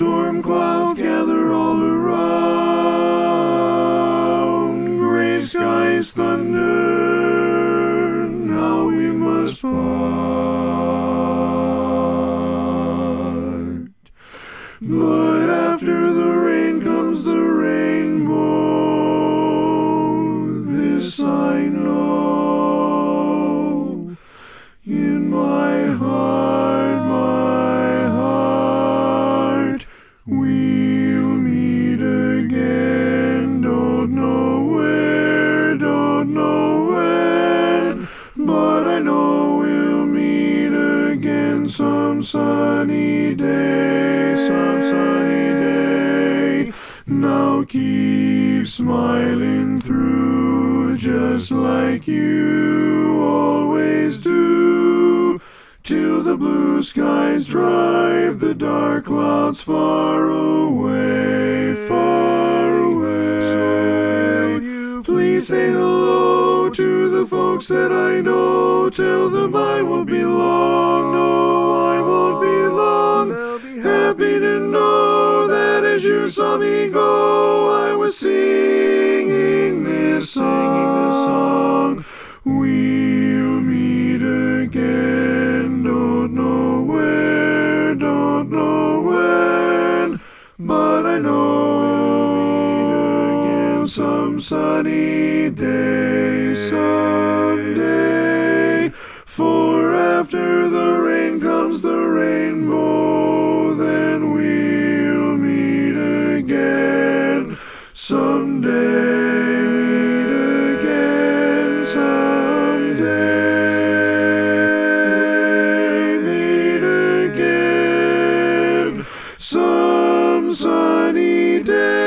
Storm clouds gather all around, gray skies thunder, now we must part. But after the rain comes the rainbow, this I know. In my heart, we'll meet again. Don't know where, don't know when, but I know we'll meet again some sunny day, some sunny day. Now keep smiling through, just like you always do, till the blue skies drive the dark clouds far away, far away. So will you please say hello to the folks that I know? Tell them I won't be long, no, I won't be long. They'll be happy to know that as you saw me go, I was singing this song. We'll meet again, don't know where, don't know when, but I know we'll meet again some sunny day, someday. For after the rain comes the rainbow, then we'll meet again someday. Meet again someday. Meet again some sunny day.